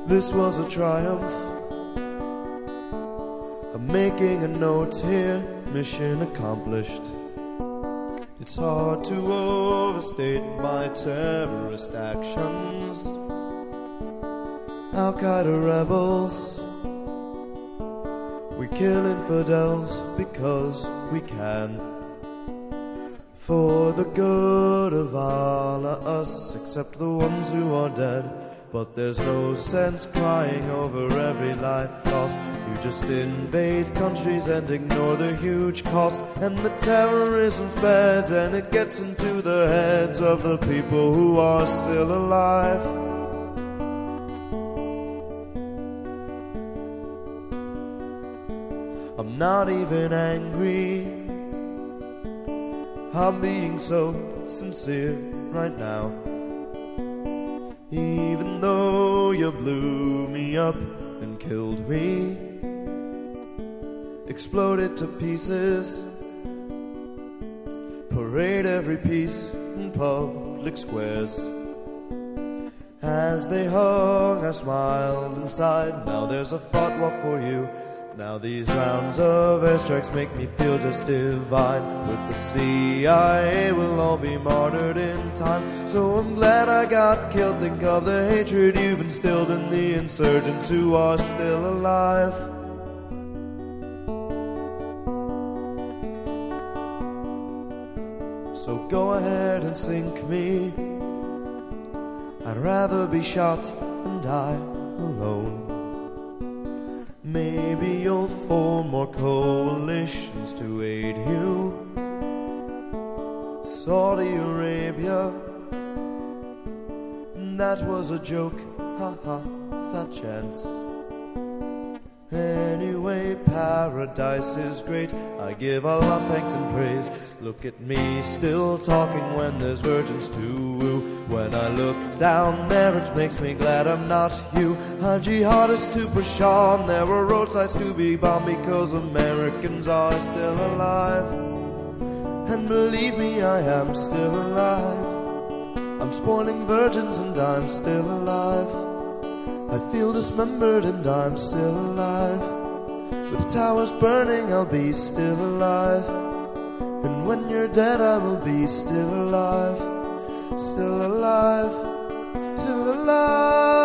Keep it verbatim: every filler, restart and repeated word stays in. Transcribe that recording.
This was a triumph. I'm making a note here, mission accomplished. It's hard to overstate my terrorist actions. Al-Qaeda rebels, we kill infidels because we can. For the good of Allah, us, except the ones who are dead. But there's no sense crying over every life lost. You just invade countries and ignore the huge cost. And the terrorism spreads and it gets into the heads of the people who are still alive. I'm not even angry, I'm being so sincere right now. Even though you blew me up and killed me, exploded to pieces, parade every piece in public squares. As they hung, I smiled inside. Now there's a fatwa for you. Now these rounds of airstrikes make me feel just divine. With the C I A we'll all be martyred in time. So I'm glad I got killed. Think of the hatred you've instilled in the insurgents who are still alive. So go ahead and sink me. I'd rather be shot and die alone. Maybe you'll form more coalitions to aid you. Saudi Arabia, that was a joke, haha, fat chance. Anyway, paradise is great. I give Allah thanks and praise. Look at me still talking when there's virgins to woo. When I look down there it makes me glad I'm not you. A jihadist to push on. There were roadsides to be bombed because Americans are still alive. And believe me, I am still alive. I'm spoiling virgins and I'm still alive. I feel dismembered and I'm still alive. With towers burning I'll be still alive. And when you're dead I will be still alive. Still alive. Still alive.